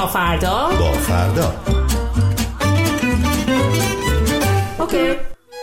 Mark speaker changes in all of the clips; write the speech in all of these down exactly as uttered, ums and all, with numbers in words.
Speaker 1: تا فردا
Speaker 2: با فردا.
Speaker 1: اوکی.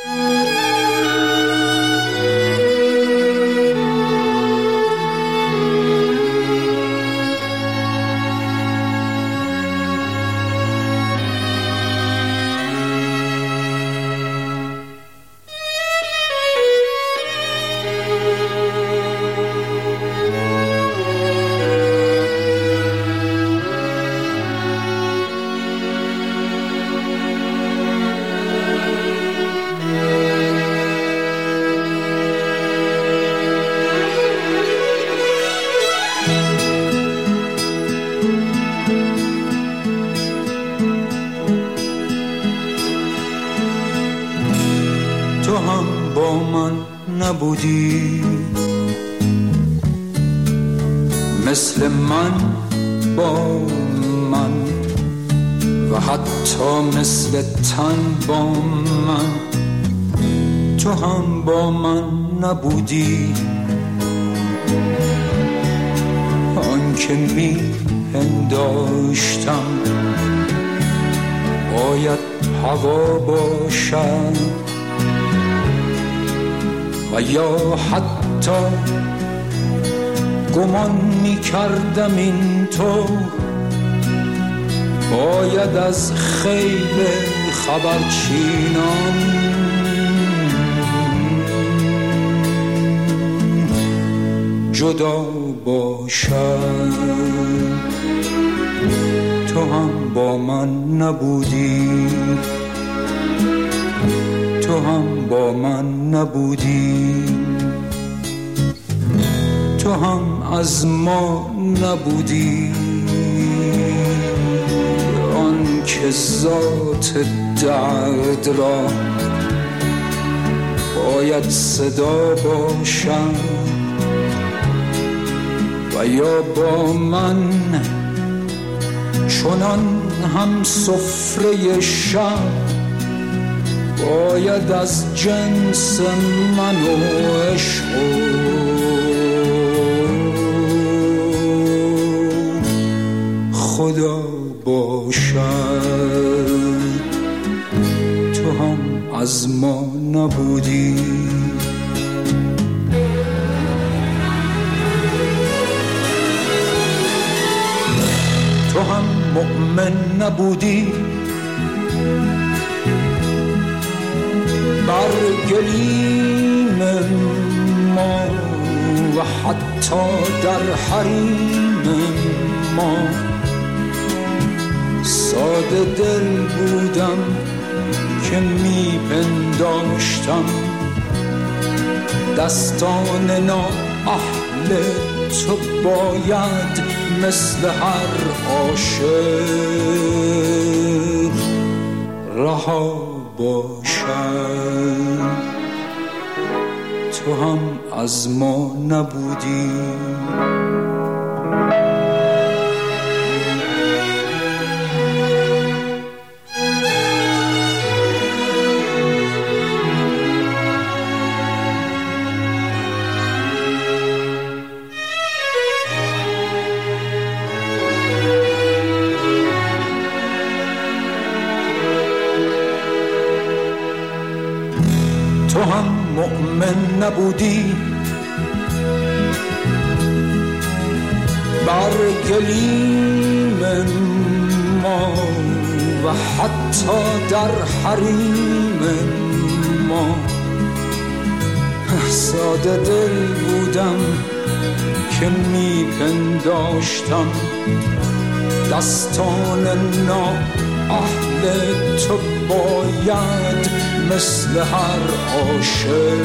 Speaker 3: تو هم با من نبودی، مثل من با من و حتی مثل تن با من. تو هم با من نبودی، آن که می پنداشتم باید هوا باشد و یا حتی گمان می کردم این تو باید از خیل خبرچینان جدا باشد. تو هم با من نبودی، تو هم با من نبودی، تو هم از ما نبودی، آن که ذات درد را باید صدا باشد و یا با من چنان هم سفره شب باید از جنس من و عشق خدا باشد. تو هم از ما نبودی، تو هم مؤمن نبودی، بر گلیم ما و حتی در حریم ما. ساده دل بودم که می پنداشتم دستان نااهل تو باید مثل هر عاشق رها باشد. تو هم از ما نبودی، تو هم مؤمن نبودی، بر گلیم ما و حتی در حریم ما. ساده دل بودم که می پنداشتم دستان نااهل تو باید مثل هر عاشق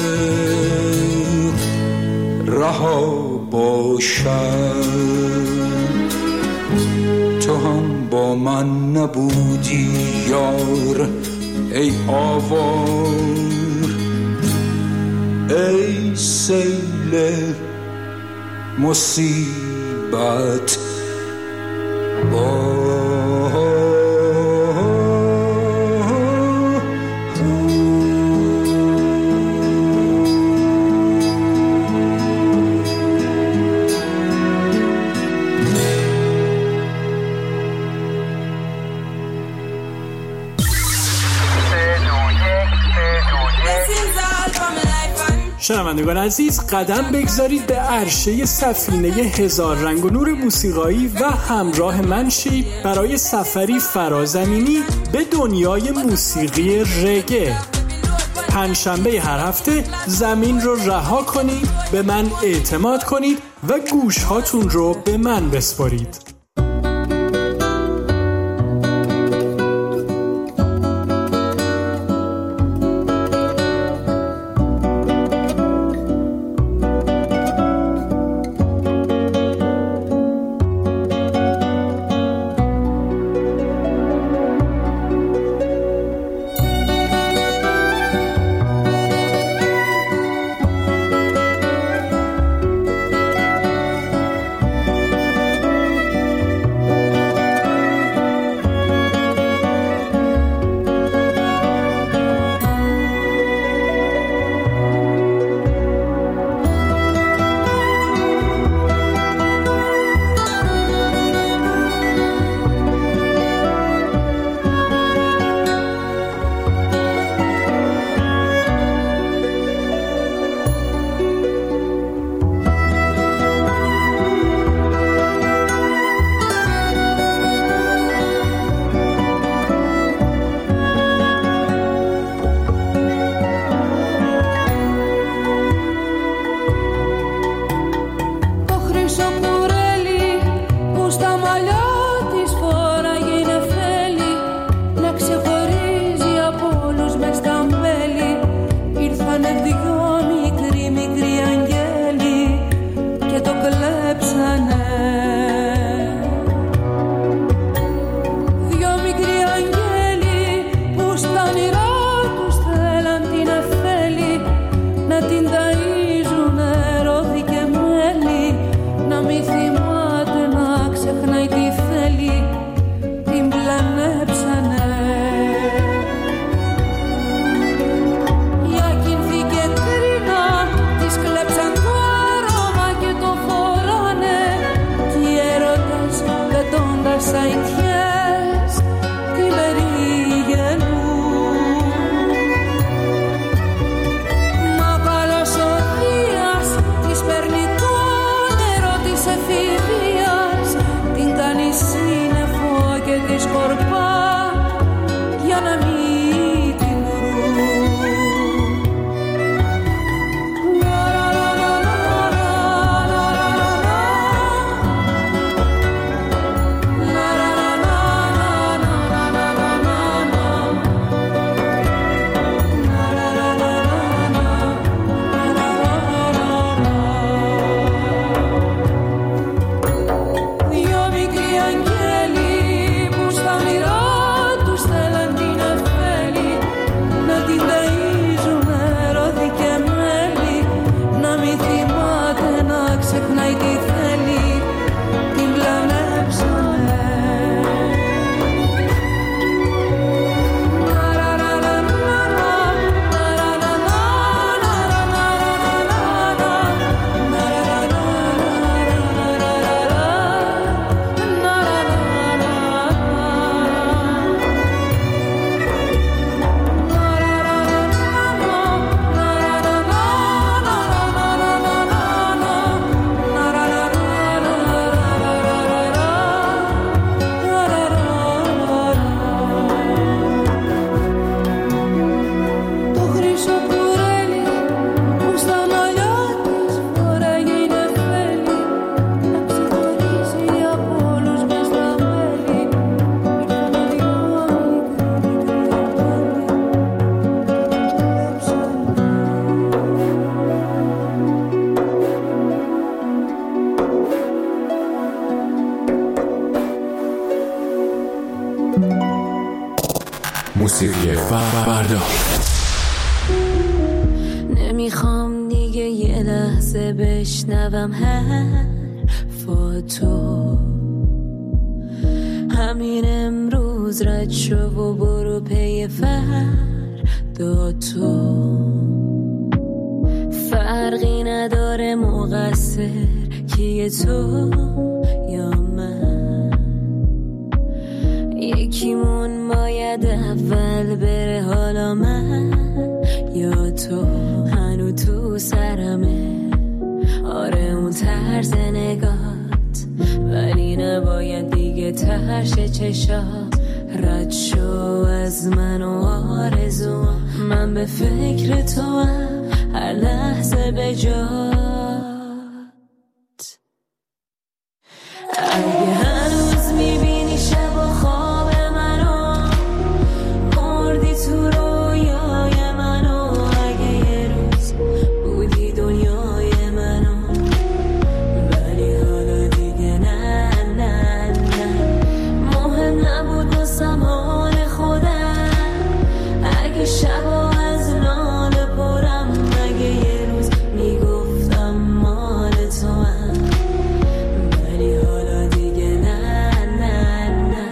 Speaker 3: رها باشد. تو هم با من نبودی یار، ای آوار، ای سیل مصیبت با
Speaker 2: شنوندگان عزیز، قدم بگذارید به عرشه سفینه هزار رنگ و نور موسیقایی و همراه من شید برای سفری فرازمینی به دنیای موسیقی رگه. پنجشنبه هر هفته زمین رو رها کنید، به من اعتماد کنید و گوش هاتون رو به من بسپارید.
Speaker 4: موسیقی فردا.
Speaker 5: نمیخوام دیگه یه لحظه بشنوم حرفاتو، همین امروز رد شو و برو پی فردا تو. فرقی نداره مقصر کیه تو یا من، یکیمون باید اول بره، حالا من یا تو. هنو تو رو سرمه، آره اون طرز نگات، ولی نباید دیگه ترش چشا رد شو از من و آرزوام. من به فکر تو هم هر لحظه به جات. اگه هنوز میبینی شب و خواب منو، مردی تو رویای منو، اگه یه روز بودی دنیای منو، ولی حالا دیگه نه نه نه. مهم نبود باسم حال خودم، اگه شب و از ناله پرم، اگه یه روز میگفتم مال تو هم، ولی حالا دیگه نه نه نه.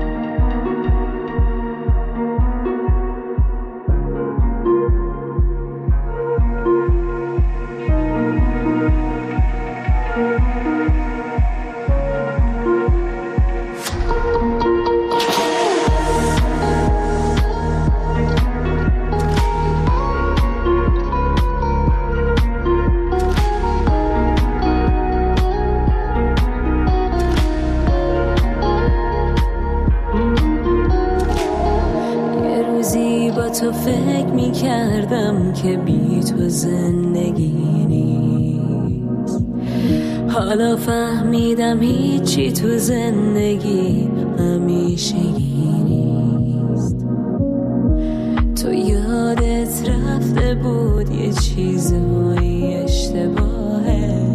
Speaker 5: یه روزی با تو فکر میکردم که بی تو زندگی نیست، حالا فهمیدم هیچی تو زندگی همیشگی نیست. تو یادت رفته بود یه چیزهایی اشتباهه،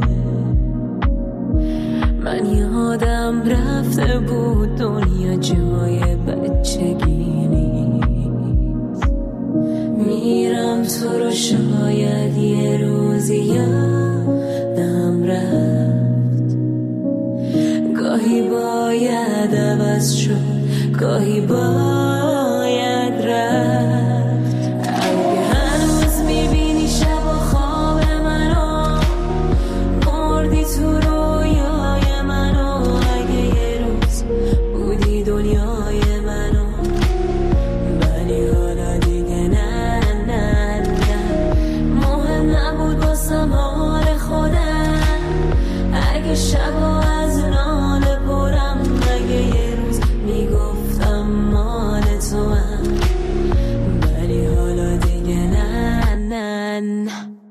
Speaker 5: من یادم رفته بود دنیا جای بچگی نیست. میرم تو رو شاید یه روزی یادم رفت، گاهی باید عوض شد، گاهی باید رفت. اگه هنوز میبینی شب و خواب منو، مردی تو رویای منو، اگه یه روز بودی دنیای منو، ولی حالا دیگه نه نه نه. مهم نبود باسم حال خودم، اگه شب و از ناله پرم، اگه یه روز میگفتم مال تو هم، ولی حالا دیگه نه نه نه.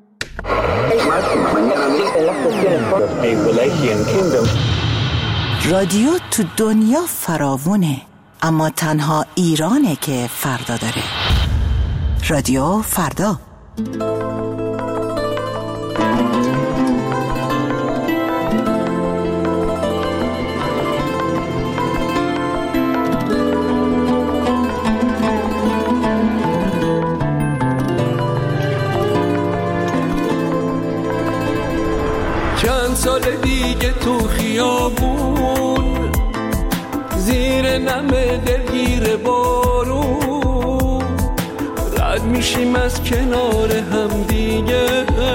Speaker 6: رادیو تو دنیا فراوونه، اما تنها ایرانه که فردا داره. رادیو فردا.
Speaker 7: چند سال دیگه تو خیابون، زیر نم دلگیر بارون، رد میشیم از کنار هم دیگه،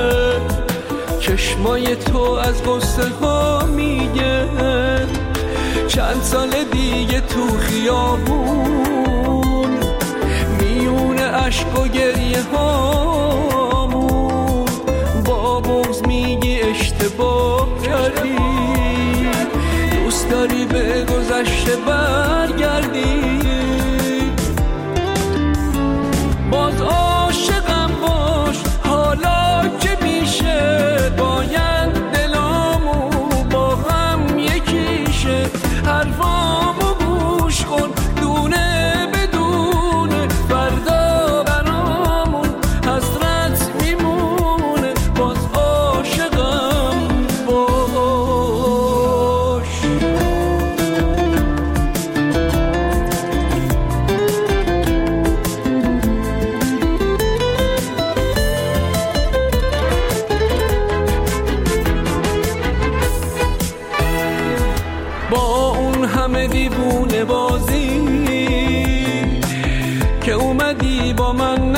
Speaker 7: چشمای تو از غصه ها میگه. چند سال دیگه تو خیابون، میون عشق و گریه هامون، با بغض میگی اشتباه کردی، دوست داری به گذشته برگردی. باز عاشقم باش حالا که میشه، باید دلامو با هم یکیشه. حرفامو گوش کن دونه بدونه، فردا برامون حسرت میمونه. باز عاشقم باش. با اون همه دیوونه بازی که اومدی با من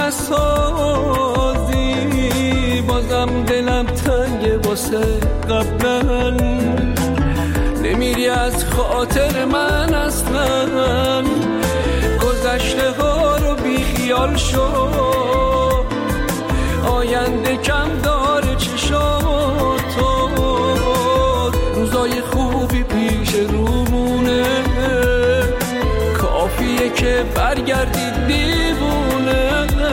Speaker 7: نسازی، بازم دلم تنگه واسه قبلا، نمیری از خاطر من اصلا. گذشته ها رو بی خیال شو، آینده کم دار روزای خوبی پیش رومونه، کافیه که برگردید دیوونه.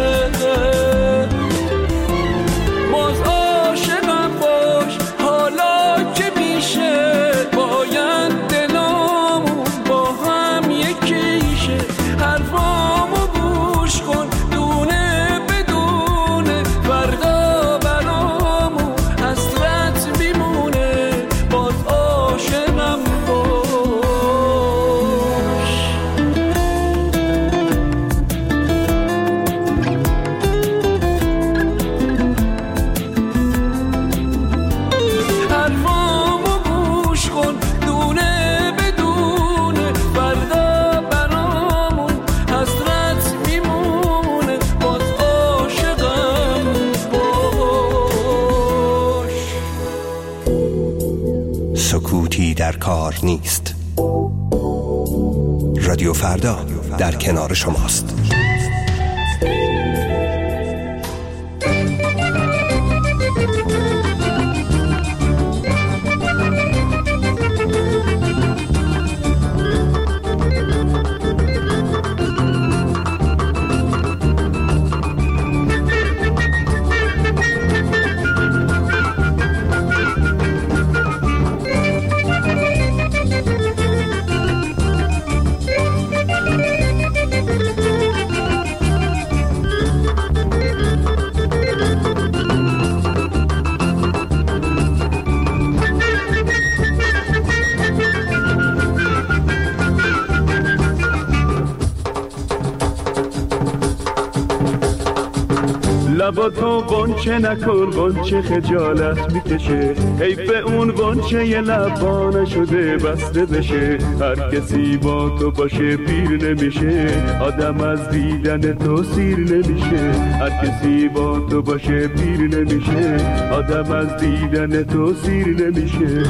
Speaker 7: باز عاشقم باش حالا که میشه، باید دلامون با هم یکیشه. حرفامو گوش کن دونه بدونه، فردا برامون حسرت میمونه. باز عاشقم باش. حرفامو گوش کن دونه بدونه، فردا برامون حسرت میمونه. باز عاشقم باش.
Speaker 8: سکوتی در کار نیست. رادیو فردا در کنار شماست.
Speaker 9: لبا تو قنچه نکن، قنچه خجالت میکشه. حیف اون قنچه یه لبا نشده بسته بشه. هر کسی با تو باشه پیر نمیشه، آدم از دیدن تو سیر نمیشه. هر کسی با تو باشه پیر نمیشه، آدم از دیدن تو سیر نمیشه.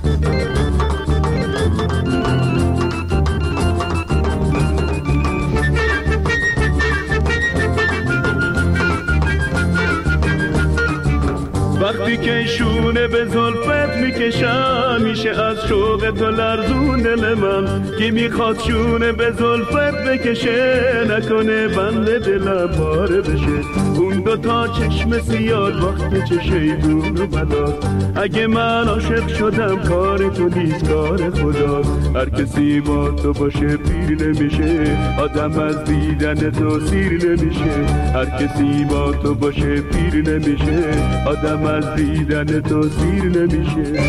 Speaker 9: وقتی که شونه به زلفت میکشم، میشه از شوق تو لرزون دل من. کی میخواد شونه به زلفت بکشه، نکنه بند دلم پاره بشه. اون دوتا چشم سیاد وقت چه شیطون و بلاست. اگه من عاشق شدم کار تو نیست کار خداست. هر کسی با تو باشه پیر نمیشه، آدم از دیدن تو سیر نمیشه. هر کسی با تو باشه پیر نمیشه، آدم از دیدن تو سیر نمیشه.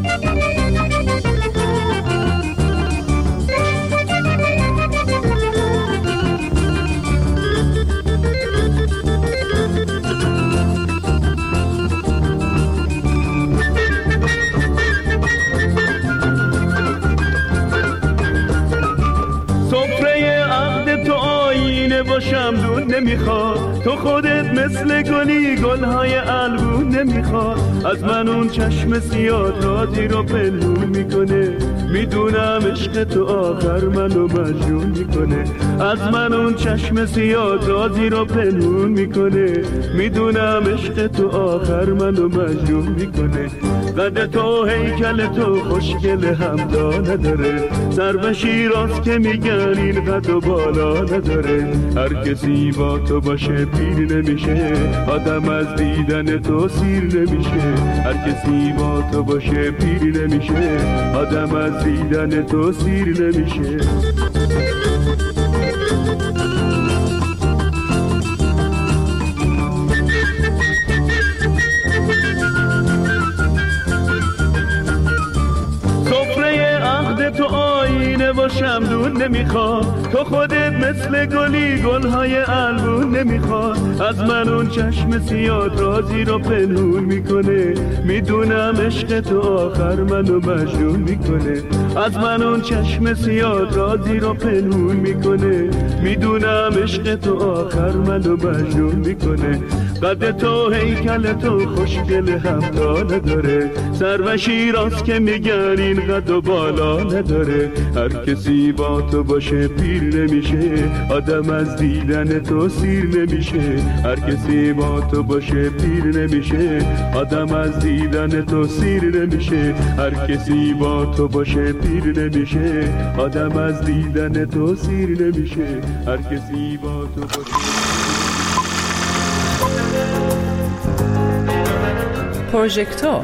Speaker 9: باشم دون نمیخواد، تو خودت مثل گلی گلهای الگون نمیخواد. از من اون چشم سیاه رازی رو پنهون میکنه، میدونم عشق تو آخر منو مجنون میکنه. از من اون چشم سیاه رازی رو پنهون میکنه، میدونم عشق تو آخر منو مجنون میکنه. قد تو هیکل تو خوشگل همتا نداره، سر به شیراز که میگن این قد و بالا نداره. هر کسی با تو باشه پیر نمیشه، آدم از دیدن تو سیر نمیشه. هر کسی با تو باشه پیر نمیشه، آدم از دیدن تو سیر نمیشه. تو آینه و شمدون نمیخواد، تو خودت مثل گلی گلهای الوون نمیخواد. از من اون چشم سیاه رازی رو پنهون میکنه، میدونم عشق تو آخر منو مجنون میکنه. از من اون چشم سیاه رازی رو پنهون میکنه، میدونم عشق تو آخر منو مجنون میکنه. قد تو هیکل تو خوشگل هفتا نداره، سر و شیراز که میگن این قد و بالا نداره. هر کسی با تو باشه پیر نمیشه، آدم از دیدن تو سیر نمیشه. هر کسی با تو باشه پیر نمیشه، آدم از دیدن تو سیر نمیشه. هر کسی با تو باشه پیر نمیشه، آدم از دیدن تو سیر نمیشه. هر کسی با تو باشه.
Speaker 10: پروژکتور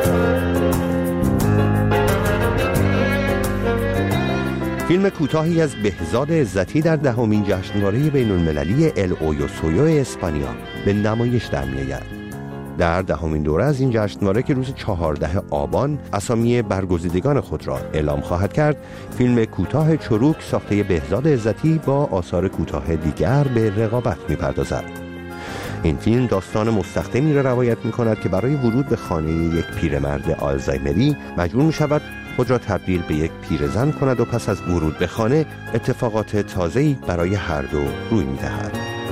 Speaker 8: فیلم کوتاهی از بهزاد عزتی در دهمین جشنواره بین‌المللی ال اویوسویو اسپانیا به نمایش در می‌آید. در دهمین دوره از این جشنواره که روز چهاردهم آبان اسامی برگزیدگان خود را اعلام خواهد کرد، فیلم کوتاه چروک ساخته بهزاد عزتی با آثار کوتاه دیگر به رقابت می‌پردازد. این فیلم داستان مستخدمی را روایت می‌کند که برای ورود به خانه یک پیرمرد آلزایمری مجبور می‌شود خود را تبدیل به یک پیرزن کند و پس از ورود به خانه اتفاقات تازه‌ای برای هر دو روی می‌دهد.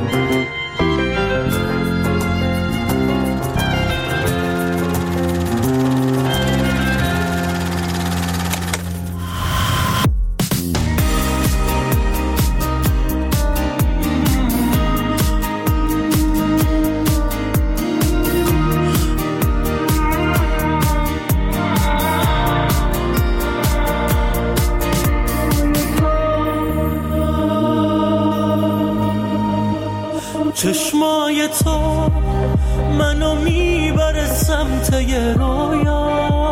Speaker 11: چشمای تو منو میبره سمت یه رویا،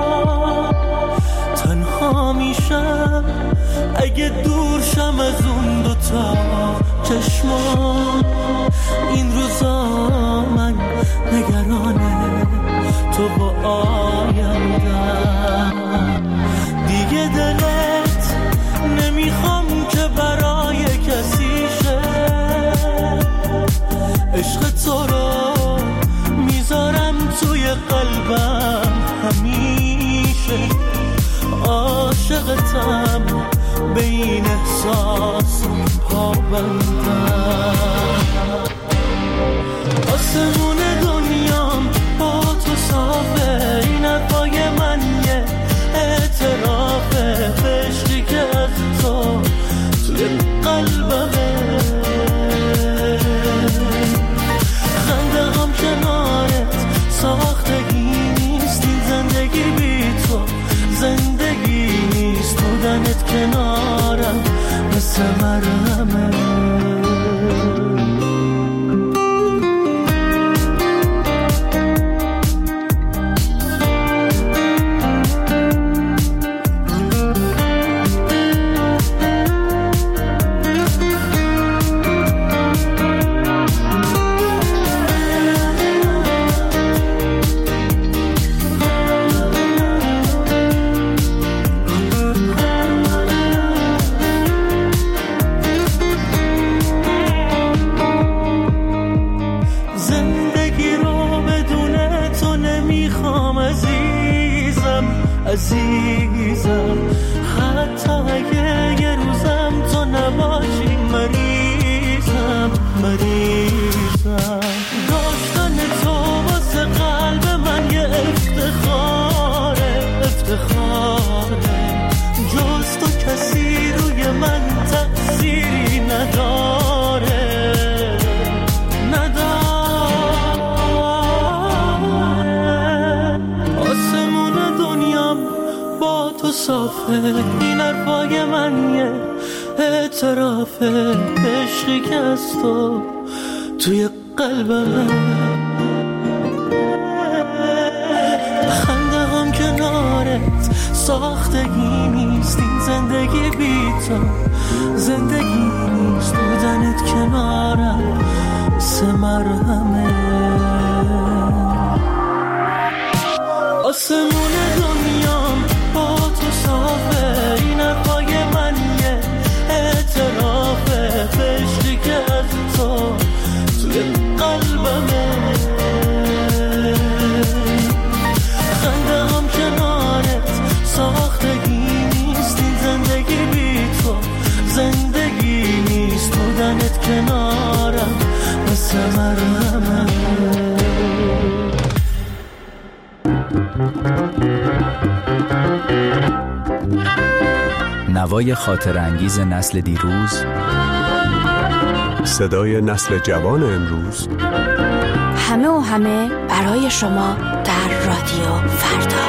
Speaker 11: تنها میشم اگه دور شم از اون دوتا چشما. این روزا من نگرانه تو با آیندم، دیگه دلت نمیخوام که برای کسی شه. عشق تو رو میذارم توی قلبم همیشه، عاشقتم به این احساس پابندم. آسمون دنیام با تو صافه، این حرفای من یه اعترافه به عشقی که از تو توی قلبمه. کنارت ساختگی نیست این زندگی، بی تو زندگی نیست. بودنت کنارم مثل مرهمه. عزیزم حتی اگه یه روزم تو نباشی مریضم مریضم. داشتن تو واسه قلب من یه افتخاره افتخاره. جز تو کسی روی من تأثیری نداره نداره. آسمون دنیام با تو صافه، این حرفای من یه اعترافه. عشقی که از تو توی قلبم، خنده هم کنارت ساختگی نیست این زندگی، بی تو زندگی نیست. بودنت کنارم سه مرهمه. آسمون دنیام با تو صافه، این حرفای من یه اعترافه. عشقی که از تو توی قلبمه، خنده هم کنارت ساختگی نیست این زندگی، بی تو زندگی نیست. بودنت کنارم مثل مرهمه.
Speaker 12: نوای خاطرانگیز نسل دیروز،
Speaker 13: صدای نسل جوان امروز،
Speaker 14: همه و همه برای شما در رادیو فردا.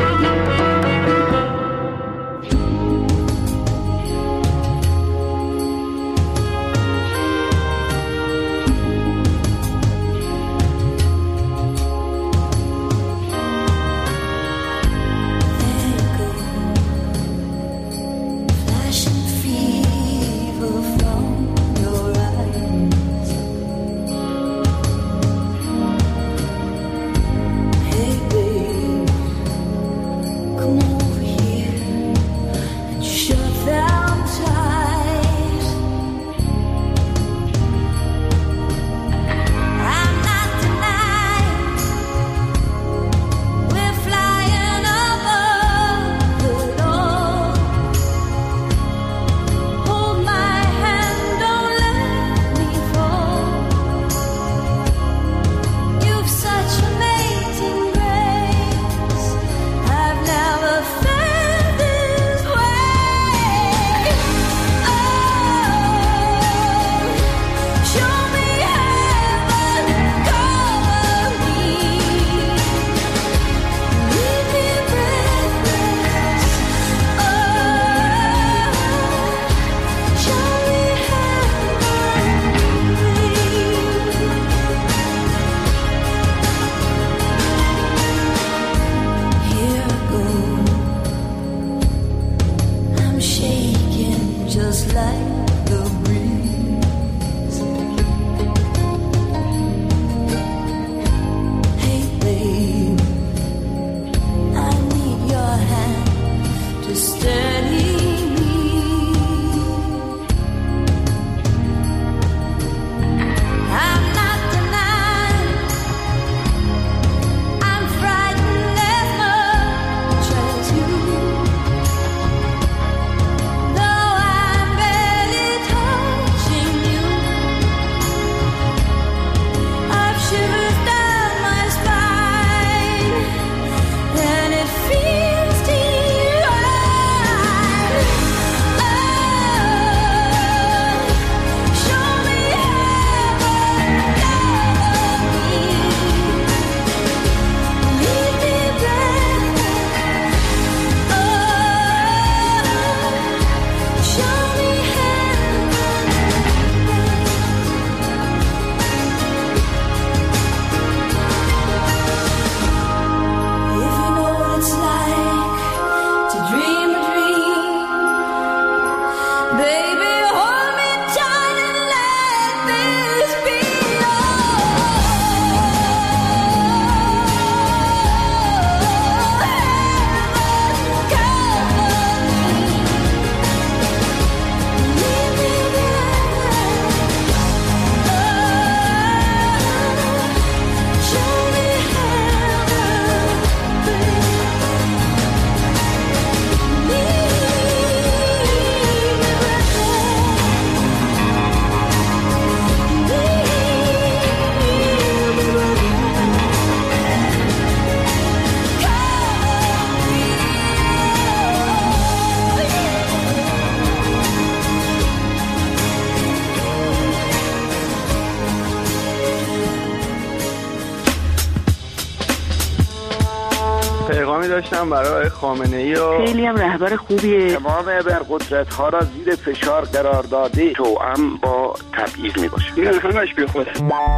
Speaker 15: پیغامی داشتم برای خامنه‌ای و
Speaker 16: خیلی هم رهبر خوبیه.
Speaker 15: تمام ابرقدرت‌ها را زیر فشار قرار داده، توأم با تبعیض میباشه. این همش بی خوده.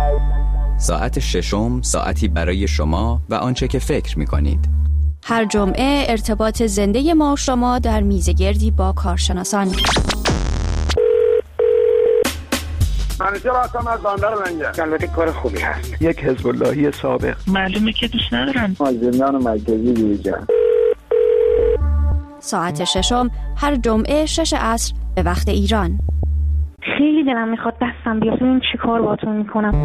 Speaker 12: ساعت ششم، ساعتی برای شما و آنچه که فکر میکنید.
Speaker 17: هر جمعه ارتباط زنده ما و شما در میزگردی با کارشناسان.
Speaker 15: منیجر هستم از بندر منجر. البته کار خوبی هست. یک حزب اللهی سابق.
Speaker 16: معلومه که دوست ندارن.
Speaker 15: از زندان مرکزی بیرون.
Speaker 17: ساعت ششم هر جمعه شش عصر به وقت ایران.
Speaker 16: خیلی دلم میخواد دستم بیاد. این چی کار باتون میکنم؟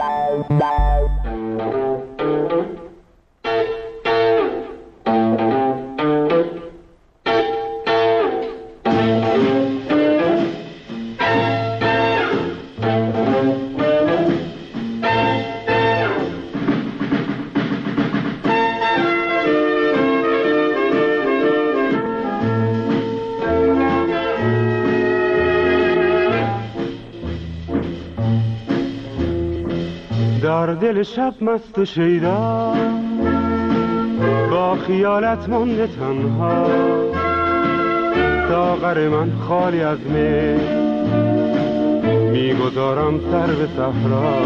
Speaker 9: دل شب مست و شیدا با خیالت مونده تنها، ساغر من خالی از می میگذارم سر به صحرا،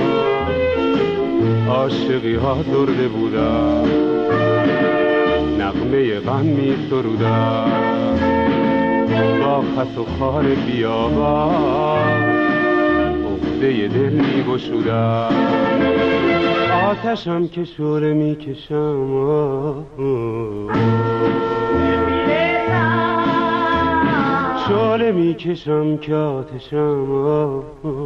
Speaker 9: عاشقی ها درده بودم نغمه غم می سرودم، با خس و خار بیابان عقده دل می گشودم، آتشم که شعله می کشم شعله می کشم که آتشم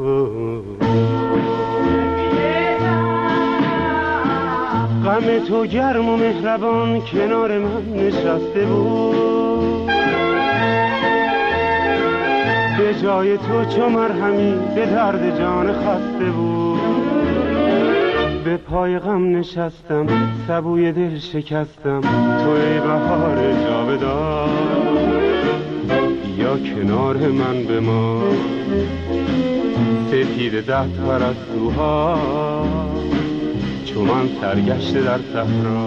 Speaker 9: غم تو گرم و مهربان کنار من نشسته بود، به جای تو چو مرهمی به درد جان خسته بود، به پای غم نشستم سبوی دل شکستم، تو ای بهار جاودان یا کنار من بمان، سپید ده پرستوها چو من سرگشته در صحرا،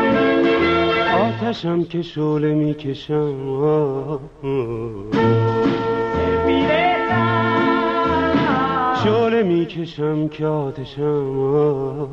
Speaker 9: آتشم که شعله می کشم شعله می کشم که آتشم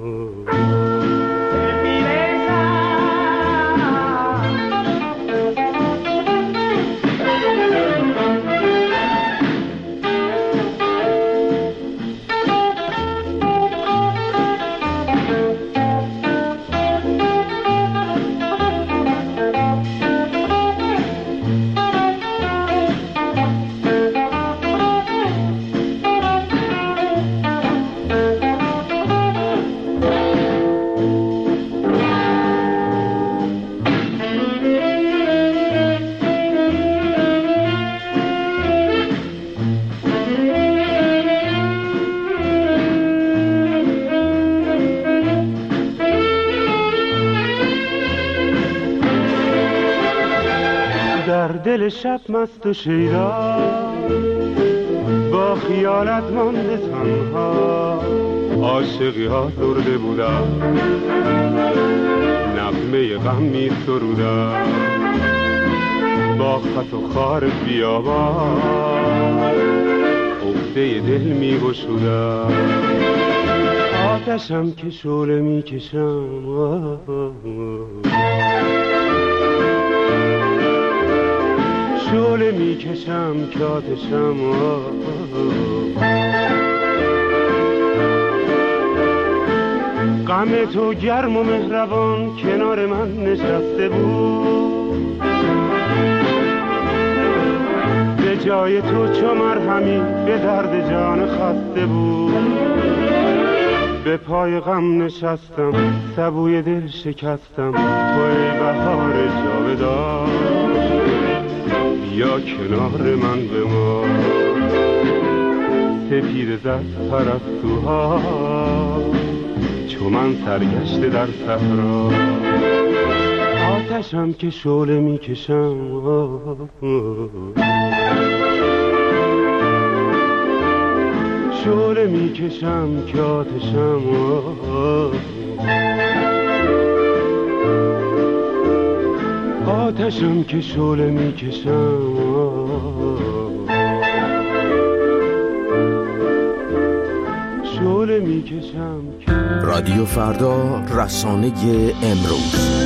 Speaker 9: دل شب مست و شیدا با خیالت مانده تنها، عاشقی ها درده بودم نغمه غم می سرودم، با خط و خار بیابان عقده دل می گشودم، آتشم که شعله می کشم شعله می کشم که آتشم غم تو گرم و مهربان کنار من نشسته بود، به جای تو چو مرهمی به درد جان خسته بود، به پای غم نشستم سبوی دل شکستم، تو ای بهار جاودان یا کنار من بمان، سپید زد پرستوها چو من سرگشته در صحرا، آتشم که شعله می کشم شعله می کشم که آتشم آتشم که شعله می کشم شعله می کشم.
Speaker 18: رادیو فردا، رسانه امروز.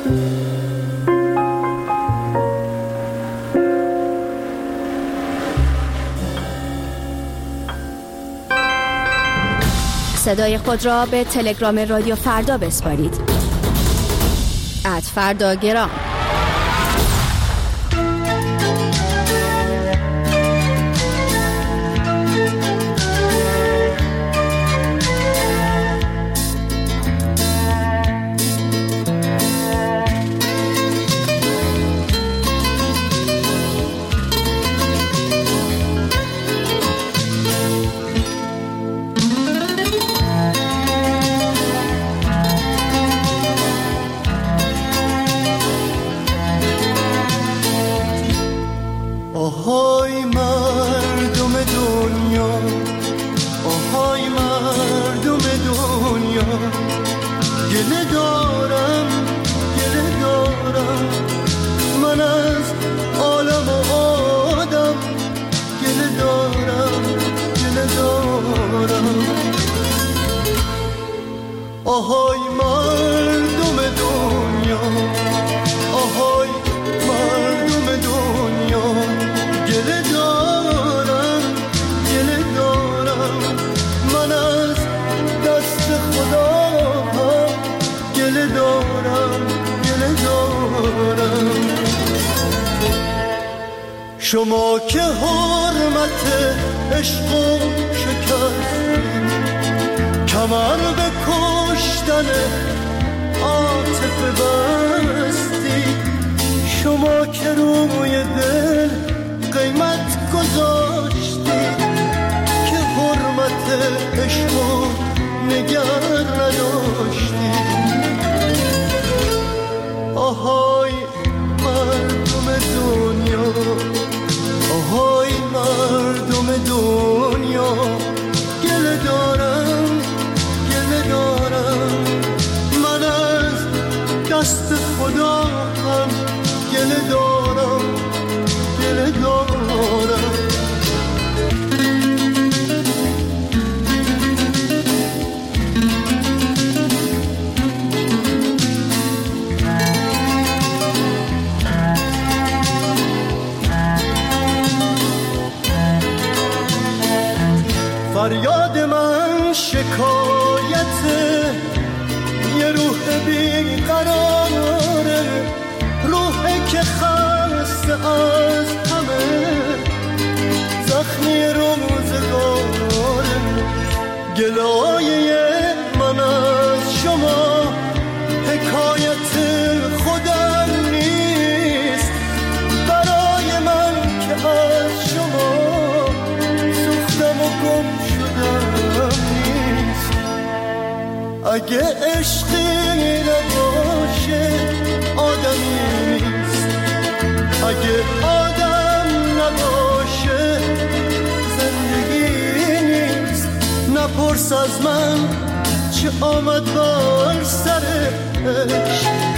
Speaker 17: صدای خود را به تلگرام رادیو فردا بسپارید. ات فردا گرام.
Speaker 11: آهای مردم دنیا، آهای مردم دنیا، گله دارم گله دارم من از عالم و آدم، گله دارم گله دارم. آهای مردم دنیا، آهای مردم دنیا، گله دارم گله دارم من از دست خدا هم، گله دارم گله دارم. شما که حرمت عشق و شکستین، کمر به کشتن عاطفه بستی، شما که روی دل قیمت گذاشتی، که حرمت عشق و نگر نداشتی. آهای مردم دنیا، آهای مردم دنیا، گله دارم گله دارم من از دست خدا هم، گله دارم گله دارم. فریاد من شکایت یه روح بیقراره، روحی که خسته از همه زخمی روزگاره. گلایه من از شما حکایت خودم نیست، برای من که از شما سوختم و گم شدم نیست. اگه عشقی نباشه آدمی نیست، اگه آدم نباشه زندگی نیست. نپرس از من چه آمد بر سر عشق،